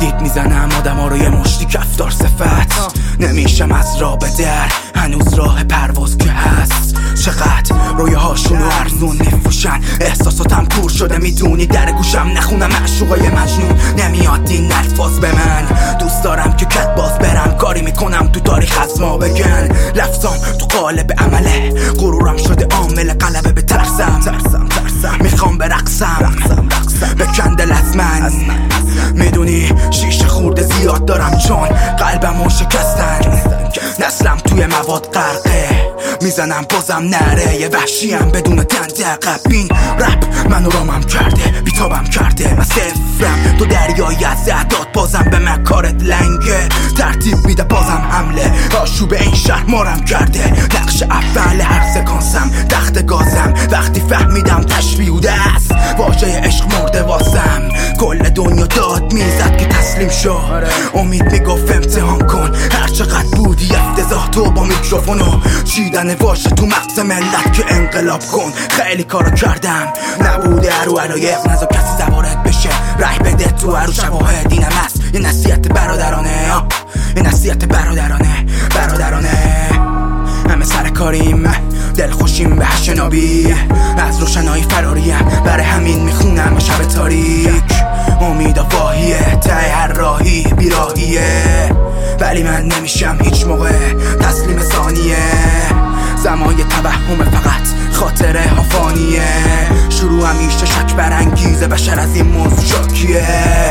دید میزنم آدم ها رو یه مشتی کفتار صفت. نمیشم از راه به در، هنوز راه پرواز که هست. چقدر رویه هاشون رو ارزون میفروشن، احساساتم کور شده میدونی در گوشم نخونم معشوقای مجنون. نمیاد این الفاظ به من، دوست دارم که کت باز برم، کاری میکنم تو تاریخ از ما بگن. لفظام تو قالب عمله، غرورم شده عامل غلبه به ترسم. میخوام برقصم بکن دل از من، میدونی شیشه خورده زیاد دارم چون قلبمو شکستن. نسلم توی مواد غرقه، میزنم بازم نره، یه وحشیم بدون دندقه. این رپ منو رامم کرده، بیتابم کرده، من صفرم تو دریایی از اعداد. بازم به من کارت لنگه، ترتیب میده بازم حمله. آشوب این شهر مارم کرده، نقش اول هر سکانسم تخت گازم. وقتی فهمیدم تشبیه است، واژه عشق مرده واسم. کل دنیا داد میزد که تسلیم شو، امید میگفت امتحان کن. هر چقدر بودی افتضاح تو با میکروفونو چیدن واژه تو مغز ملت که انقلاب کن. خیلی کارو کردم، نبوده رو علایق نزا کسی سوارت بشه. رای بده تو هر شواهد، اینم هست یه نصیحت برادرانه، یه نصیحت برادرانه. همه سر کاریم، دل خوشیم به شنابی، از روشنایی فراریم، برای همین میخونم شب تاریک. امید واهیه ته هر راهی بیراهیه، ولی من نمیشم هیچ موقع تسلیم ثانیه. زمای توهم فقط خاطره ها فانیه، شروع همیشه شک برانگیزه. بشر از این موضوع شاکیه،